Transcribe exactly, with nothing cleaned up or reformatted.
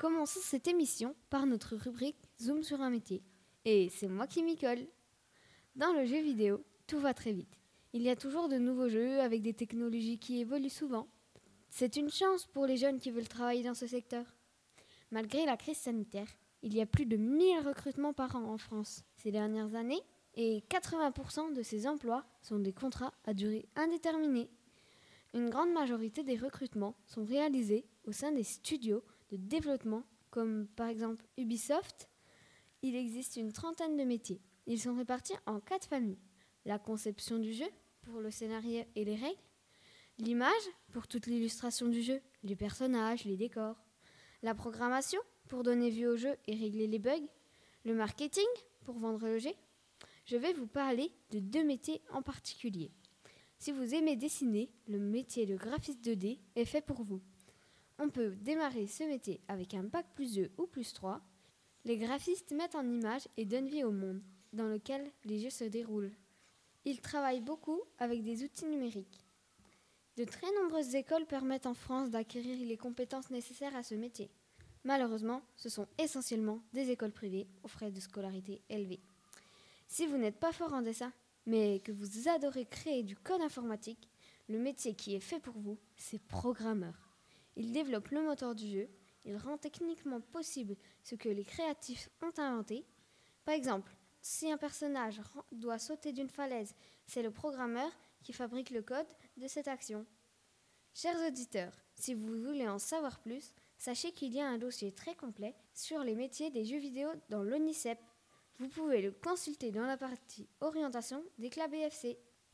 Commençons cette émission par notre rubrique Zoom sur un métier. Et c'est moi qui m'y colle. Dans le jeu vidéo, tout va très vite. Il y a toujours de nouveaux jeux avec des technologies qui évoluent souvent. C'est une chance pour les jeunes qui veulent travailler dans ce secteur. Malgré la crise sanitaire, il y a plus de mille recrutements par an en France ces dernières années et quatre-vingts pour cent de ces emplois sont des contrats à durée indéterminée. Une grande majorité des recrutements sont réalisés au sein des studios de développement comme par exemple Ubisoft. Il existe une trentaine de métiers. Ils sont répartis en quatre familles. La conception du jeu pour le scénario et les règles. L'image pour toute l'illustration du jeu, les personnages, les décors. La programmation pour donner vie au jeu et régler les bugs. Le marketing pour vendre le jeu. Je vais vous parler de deux métiers en particulier. Si vous aimez dessiner, le métier de graphiste deux D est fait pour vous. On peut démarrer ce métier avec un bac plus deux ou plus trois. Les graphistes mettent en image et donnent vie au monde dans lequel les jeux se déroulent. Ils travaillent beaucoup avec des outils numériques. De très nombreuses écoles permettent en France d'acquérir les compétences nécessaires à ce métier. Malheureusement, ce sont essentiellement des écoles privées aux frais de scolarité élevés. Si vous n'êtes pas fort en dessin, mais que vous adorez créer du code informatique, le métier qui est fait pour vous, c'est programmeur. Il développe le moteur du jeu, il rend techniquement possible ce que les créatifs ont inventé. Par exemple, si un personnage doit sauter d'une falaise, c'est le programmeur qui fabrique le code de cette action. Chers auditeurs, si vous voulez en savoir plus, sachez qu'il y a un dossier très complet sur les métiers des jeux vidéo dans l'ONICEP. Vous pouvez le consulter dans la partie orientation d'Éclat B F C.